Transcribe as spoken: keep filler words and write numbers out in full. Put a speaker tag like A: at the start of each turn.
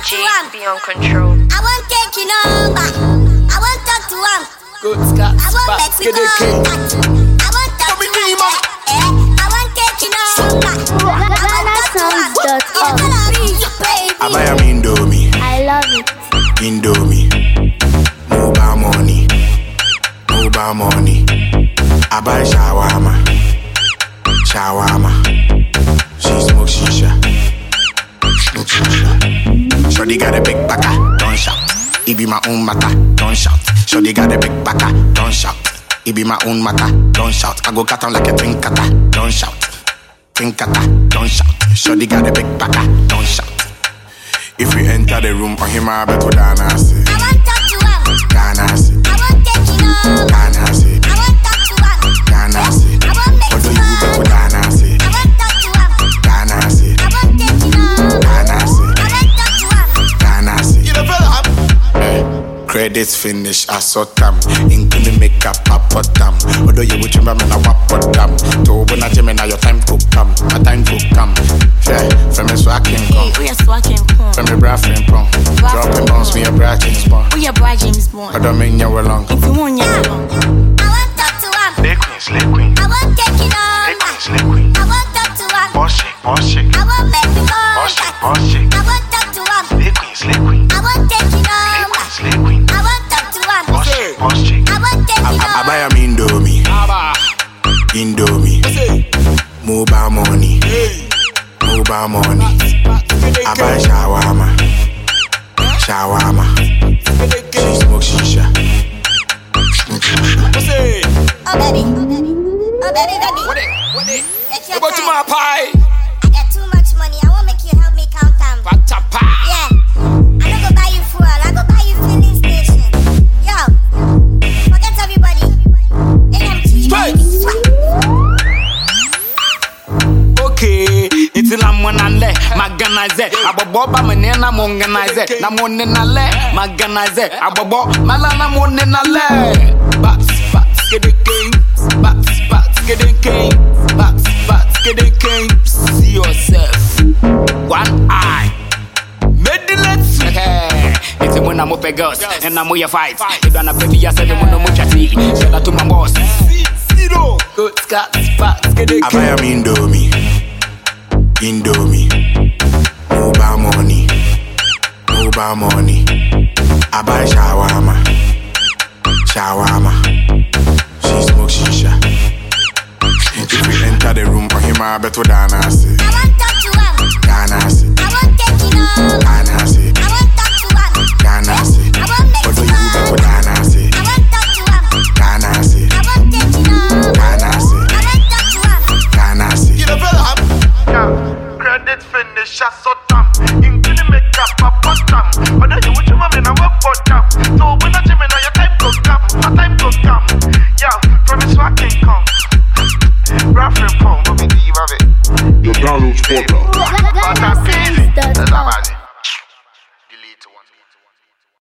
A: G, be on control.
B: I won't take you number. I won't talk to him.
C: Good Scott,
B: I won't make me contact. I won't talk to him. Eh? I won't take you number.
D: Ghana songs dot org.
E: I buy a Indomie.
D: I love it.
E: Indomie. Mobile money. Mobile money. I buy shawarma. Shawarma. She smoke shisha. Smoke shisha. Shorty got a big baka, don't shout. It be my own matter, don't shout. Shorty got a big baka, don't shout. It be my own matter, don't shout. I go cut on like a twin cutter, don't shout. Twin cutter, don't shout. Shorty got a big baka, don't shout. If we enter the room, on him I bet to Dana say.
B: I won't talk to him.
E: Dana say.
B: I won't take you number.
E: Dana say.
B: I won't talk to him.
E: Dana say.
B: I won't make
E: What do
B: you
E: you bet to Dana say?
B: I won't talk to him.
E: Dana say.
B: I won't take you number.
E: Dana say.
B: I won't talk to him.
E: Dana say. You know, eh, credits finish, I saw them. Including makeup, I put them. Although you would remember, I put them. To when I tell me now your time to come, my time to come. Yeah, from me so I can come.
A: We are swacking porn.
E: From me bra frame pong. Dropping bones, me a bra James Bond.
A: We are Brad James Bond.
E: I don't mean you were long.
A: If you want, you long.
B: I won't talk to him.
E: Slay queen, slay queen.
B: I won't take you
E: Slay
B: number.
E: queen, slay queen.
B: I won't talk to him.
E: Boss chick, boss chick.
B: I won't make me
E: Boss chick,
B: contact.
E: boss chick.
B: I won't talk to him.
E: Slay queen, slay queen.
B: I won't take you
E: Slay
B: number.
E: queen, slay queen.
B: I won't talk to him.
E: Boss chick, boss chick.
B: I won't take
E: I,
B: you
E: I, I buy
B: number.
E: a Indomie. Indomie. Mobile money. Mobile money. I buy shawarma. Shawarma. She smoke shisha. Smoke shisha.
B: Oh baby, oh baby, oh baby, baby.
C: What it? What it?
B: Take your
C: Go to
B: time.
C: my pie.
B: I got too much money. I won't make you help me count them.
C: Pata pie.
B: Yeah, I don't go buy you fuel. I go buy you filling station. Yo, forget everybody. A M T.
C: Straight. Okay, it's in a monale, Maganize, Aboba Manana Monganize, Namonale, Maganize, Abobo, Malana Monale. Bats, bats, get the game, bats, bats, get the game, bats, bats, get the game. See yourself. One eye. Medilets. It's a when I'm up a girls, and I'm with your fight. You're gonna pay me a seven when I'm with your tea. Shout out to my boss. Zero. Good Scott, bats, get the
E: I buy a Indomie. Indomie. Mobile money. Mobile money. I buy shawarma. Shawarma. She smoke shisha. If we enter the room, on him I bet to Dana say.
B: I won't talk to him.
E: Dana say.
B: I won't take you number.
E: Dana say.
B: I won't talk to him.
E: Dana say.
B: I won't make
E: What do
B: you
E: you bet to
B: contact.
E: Dana say?
B: I won't talk to him.
E: Dana say.
B: I won't take you number.
E: Dana say.
B: I won't talk to him.
E: Dana say.
F: Credit finish, I saw them. Including makeup, I put them. But then you would remember, I work for them. So when I tell me now, your time to come. My time to come. Yeah, promise so I can come. Rapid phone, but me leave of it.
G: The download portal.
D: Ghana songs dot org.